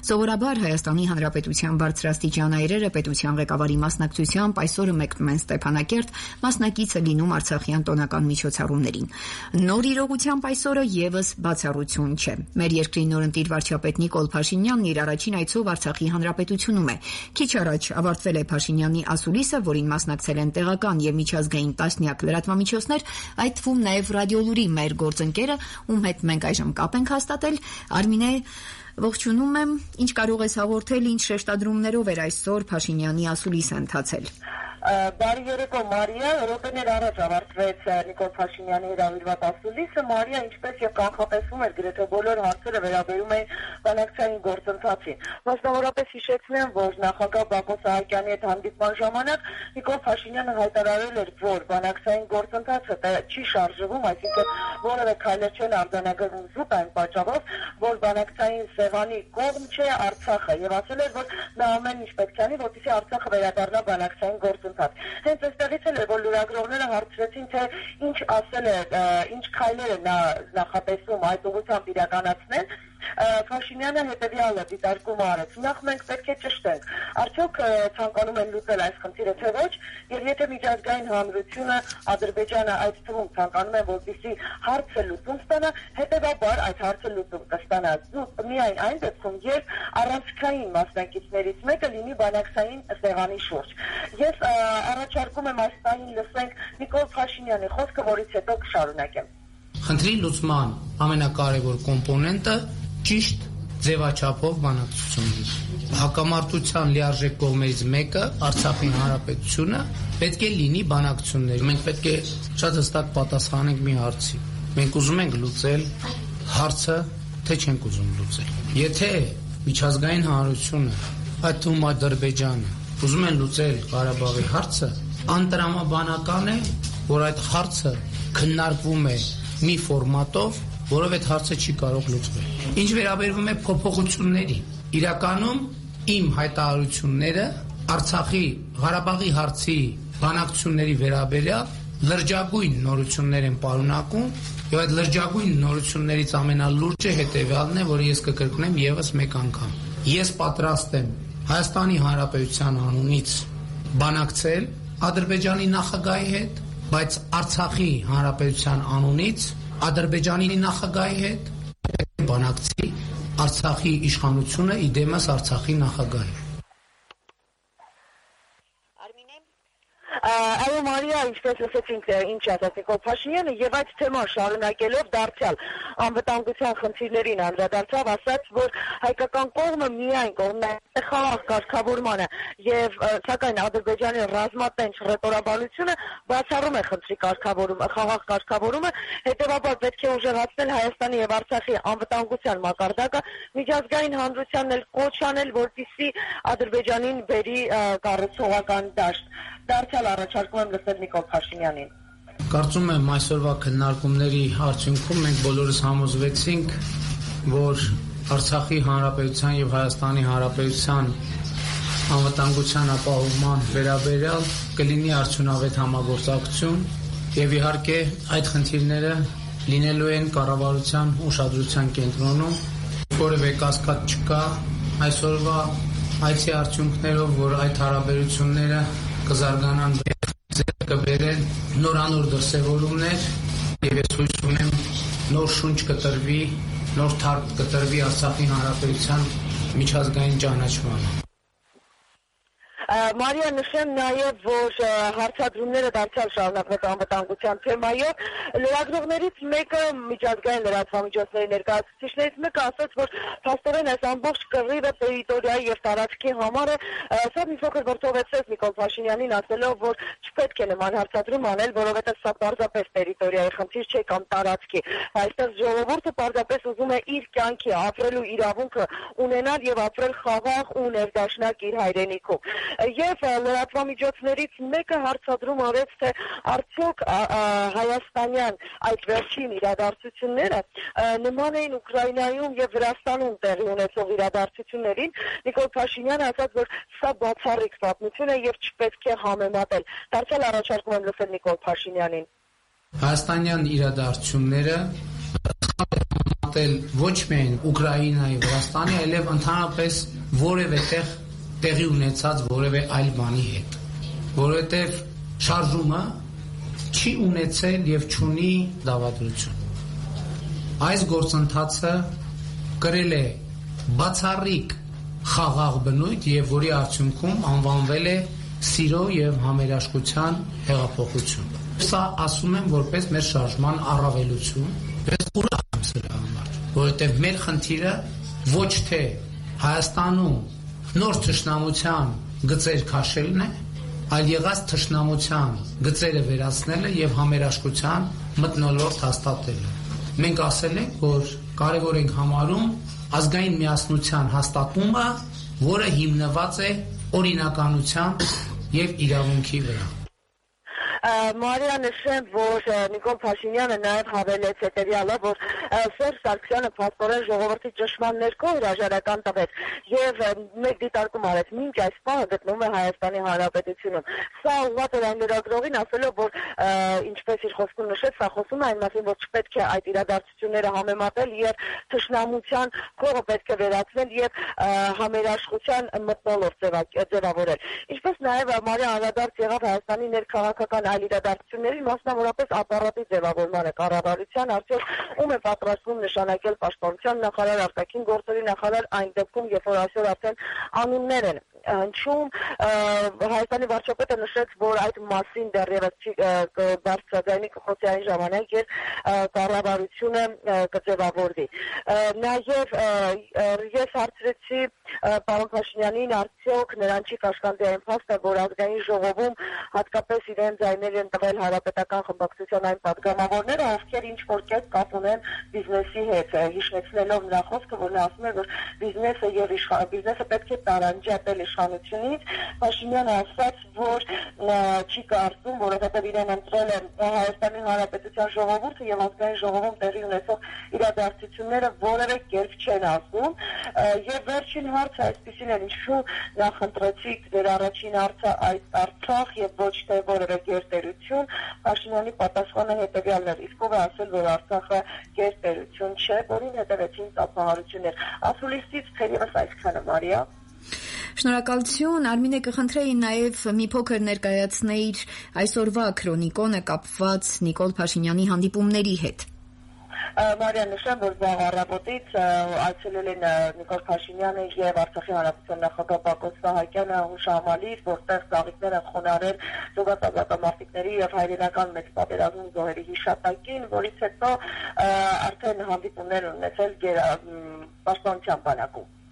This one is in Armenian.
Սովորաբար Հայաստանի Հանրապետության բարձրաստիճան այրերը պետության ղեկավարի մասնակցությամբ այսօր մեկնում են Ստեփանակերտ, մասնակիցը լինում Արցախյան տոնական միջոցառումներին։ Նոր իրողությամբ այսօրը եւս բացառություն չէ։ Մեր երկրի նորընտիր վարչապետ Նիկոլ Փաշինյանն իր առաջին այցով Արցախի Հանրապետությունում է։ Քիչ առաջ ավարտվել է Փաշինյանի ասուլիսը, որին մասնակցել են տեղական եւ միջազգային տասնյակ լրատվամիջոցներ, այդ թվում նաեւ Ռադիոլուրի մեր գործընկերը, ում հետ մենք այժմ կապ ենք հաստատել։ Արմինե, ողջունում եմ, ինչ կարող ես հաղորդել, ինչ շեշտադրումներով էր այսօր Փաշինյանի ասուլիսը ընթացել։ Բարի երեկո Մարիա, րոպեներ առաջ ավարտվեց Նիկոլ Փաշինյանի հրավիրված ասուլիսը։ Մարիա, ինչպես եւ կանխատեսվում էր, գրեթե բոլոր հարցերը վերաբերում էին բանակցային գործընթացին։ Մասնավորապես հիշեցնեմ, որ նախագահ Բակո Սահակյանի հետ հանդիպման ժամանակ Նիկոլ Փաշինյանը հայտարարել էր, որ բանակցային գործընթացը չի շարժվում, այսինքն որևէ քայլեր չեն արձանագրվում զուտ այն պատճառով, որ բանակցային սեղանի կողմ չէ Արցախը, եւ ասել էր, որ նա ամեն ինչ պետք է անի, որպեսզի Արցախը վերադառնա բանակցային գործընթաց։ Հենց այստեղից էլ է, որ լրագրողները հարցրեցին, թե ինչ ասել է, ինչ քայլեր է նա նախատեսում այդ ուղղությամբ իրականացնել։ Փաշինյանը հետևյալը դիտարկում արեց. նախ մենք պետք է ճշտենք, արդյոք ցանկանում են լուծել այս խնդիրը թե ոչ, եւ եթե միջազգային հանրությունը, Ադրբեջանը այդ թվում ցանկանում են, որպեսզի հարցը լուծում ստանա, հետեւաբար այդ հարցը լուծում կստանա միայն այն դեպքում, երբ առանցքային մասնակիցներից մեկը լինի բանակցային սեղանի շուրջ։ Ես առաջարկում եմ այս պահին լսենք Նիկոլ Փաշինյանի խոսքը, որից հետո կշարունակեմ։ Խնդրի լուծման ամենակարևոր կոմպոնենտը ճիշտ ձևաչափով բանակցությունն է։ Հակամարտության լիարժեք կողմերից մեկը, Արցախի Հանրապետությունը, պետք է լինի բանակցություններ։ Մենք պետք է շատ հստակ պատասխանենք մի հարցի։ Մենք ուզում ենք լուծել հարցը, թե չենք ուզում լուծել։ Եթե միջազգային հանրությունը, այդ թվում Ադրբեջանը, ուզում են լուծել Ղարաբաղի հարցը, անտրամաբանական է, որ այդ հարցը քննարկվում է մի ֆորմատով, որով այդ հարցը չի կարող լուծվել։ Ինչ վերաբերվում է փոփոխությունների, իրականում իմ հայտարարությունները Արցախի Ղարաբաղի հարցի բանակցությունների վերաբերյալ լրջագույն նորություններ են պարունակում, եւ այդ լրջագույն նորություններից ամենալուրջը հետեւյալն է, որը ես կկրկնեմ եւս մեկ անգամ։ Ես պատրաստ եմ Հայաստանի Հանրապետության անունից բանակցել Ադրբեջանի նախագահի հետ, բայց Արցախի Հանրապետության անունից Ադրբեջանի նախագահի հետ բանակցի Արցախի իշխանությունը իդեմս Արցախի նախագահի։ Այո Մարիա, ինչպես ասացինք, ինչ ասաց Նիկոլ Փաշինյանը, եւ այդ թեման շարունակելով դարձյալ անվտանգության խնդիրներին անդրադարձավ, ասաց, որ հայկական կողմը միայն կողմն է խաղաղ կարգավորմանը, եւ սակայն Ադրբեջանի ռազմատենչ ռետորաբանությունը բացառում է խնդրի կարգավորումը, խաղաղ կարգավորումը, հետեւաբար պետք է ուժեղացնել Հայաստանի եւ Արցախի անվտանգության մակարդակը, միջազգային հանրությանն էլ կոչ անել, որպեսզի Ադրբեջանին բերի կառուցողական դաշտ։ Դարձյալ առաջարկում եմ լսել Նիկոլ Փաշինյանին։ Կարծում եմ այսօրվա քննարկումների արդյունքում մենք բոլորս համոզվեցինք, որ Արցախի Հանրապետության եւ Հայաստանի Հանրապետության անվտանգության ապահովման վերաբերյալ կլինի արդյունավետ համագործակցություն եւ իհարկե այդ խնդիրները լինելու են կառավարության ուշադրության կենտրոնում, որևէ կասկած չկա այսօրվա այցի արդյունքներով, որ այդ հարաբերությունները կզարգանան կբերեն նորանոր դրսևորումներ եւ ես հույս ունեմ նոր շունչ կտրվի, նոր թարք կտրվի Արցախի Հանրապետության միջազգային ճանաչմանը։ Մարիա, նշեմ նաև, որ հարցադրումները դարձյալ շարունակվեց անվտանգության թեմայով։ Լրագրողներից մեկը, միջազգային լրատվամիջոցների ներկայացուցիչներից մեկը ասաց, որ փաստորեն այս ամբողջ կռիվը տերիտորիայի եւ տարածքի համար է։ Սա մի փոքր վրդովեցրեց Նիկոլ Փաշինյանին, ասելով, որ չպետք է նման հարցադրում անել, որովհետեւ սա պարզապես տերիտորիայի խնդիր չէ կամ տարածքի։ Այստեղ ժողովուրդը պարզապես ուզում է իր կյանքի ապրելու իրավունքը ունենալ եւ ապրել խաղաղ ու ներդաշնակ իր հայրենիքում։ Եվ լրատվամիջոցներից մեկը հարցադրում արեց, թե արդյոք հայաստանյան այդ վերջին իրադարձությունները նման էին Ուկրաինայում եւ Վրաստանում տեղի ունեցող իրադարձություններին։ Նիկոլ Փաշինյանը ասաց, որ սա բացառիկ պատմություն է եւ չպետք է համեմատել։ Դարձյալ առաջարկում եմ լսել Նիկոլ Փաշինյանին։ Հայաստանյան իրադարձությունները ոչ միայն Ուկրաինայի, Վրաստանի, այլև ընդհանրապես որևէ տեղի ունեցած որևէ այլ բանի հետ, որովհետև շարժումը չի ունեցել եւ չունի դավադրություն։ Այս գործընթացը կրել է բացառիկ խաղաղ բնույթ եւ որի արդյունքում անվանվել է սիրո եւ համերաշխության հեղափոխություն։ Սա ասում եմ որպես մեր շարժման առավելություն, ես ուրախ եմ սրա համար, որովհետեւ մեր խնդիրը ոչ թե Հայաստանում նոր թշնամության գծեր քաշելն է, այլ եղած թշնամության գծերը վերացնելը եւ համերաշխության մթնոլորտ հաստատելը։ Մենք ասել ենք, որ կարևոր ենք համարում ազգային միասնության հաստատումը, որը հիմնված է օրինականության եւ իրավունքի վրա։ Մարիա, նշեմ, որ Նիկոլ Փաշինյանը նաև հավելեց հետևյալը, որ Սերժ Սարգսյանը փաստորեն ժողովրդի ճշմարտ ներքո հրաժարական տվեց եւ մեկ դիտարկում արեց, մինչ այս պահը գտնվում է Հայաստանի Հանրապետությունում։ Սա ուղղված էր այն լրագրողին ասելով, որ ինչպես իր խոսքում նշեց, սա խոսում է այն մասին, որ չպետք է այդ իրադարձությունները համեմատել եւ թշնամության քողը պետք է վերացնել եւ համերաշխության մթնոլորտ ձևավորել։ Ինչպես նաև Մարիա անդրադարձ եղավ Հայաստանի ներքաղաքական այլ իրադարձությունների, մասնավորապես ապարատի ձևավորմանը կառավարության, արդյոք ում է պատրաստվում նշանակել պաշտպանության նախարար, արտաքին գործերի նախարար այն դեպքում, երբ որ այսօր արդեն անուններ են հնչում, Հայաստանի վարչապետը նշեց, որ այդ մասին դեռևս բարձրաձայնի կխոսի այն ժամանակ, երբ կառավարությունը կձևավորվի։ Նաև ես հարցրեցի պարոն Փաշինյանին, արդյոք նրան չի կաշկանդի այն փաստը, որ ազգային ժողովում հատկապես իրեն ձայներ են տվել հանրապետական խմբակցության այն պատգամավորները, ովքեր ինչ-որ կերպ կապ ունեն բիզնեսի հետ, հիշեցնելով նրա խոսքը, որ նա ասում է, որ բիզնեսը պետք է տարանջատել իշխանությունից։ Փաշինյանը ասաց, որ չի կարծում, որովհետև իրեն ընտրել է Հայաստանի Հանրապետության ժողովուրդը եւ ազգային ժողովում տեղի ունեցող իրադարձությունները որևէ կերպ չեն ասում։ Եվ վերջին հարցը այսպեսին է, ինչու նախընտրեցիք ձեր առաջին հարցը այդ Արցախ եւ ոչ թե որևէ գերտերություն։ Փաշինյանի պատասխանը հետեւյալն էր. իսկ ով է ասել, որ Արցախը գերտերություն չէ, որին հետևեցին ծափահարություններ։ Ասուլիսից թերևս այսքանը, Մարիա։ Շնորհակալություն, Արմինե, կխնդրեի նաև մի փոքր ներկայացնել այսօրվա քրոնիկոնը կապված Նիկոլ Փաշինյանի հանդիպումների հետ։ Մարիա, նշեմ, որ վաղ առավոտից այցելել են Նիկոլ Փաշինյանը եւ Արցախի հանրապետության նախագահ Բակոս Սահակյանը հուշահամալիր, որտեղ ծաղիկներ են խոնարհել զոհվածատամարտիկների եւ հայրենական մեծ պատերազմում զոհերի հիշատակին, որից հետո արդեն հանդիպումներ ունեցել պաշտպանության բանակում։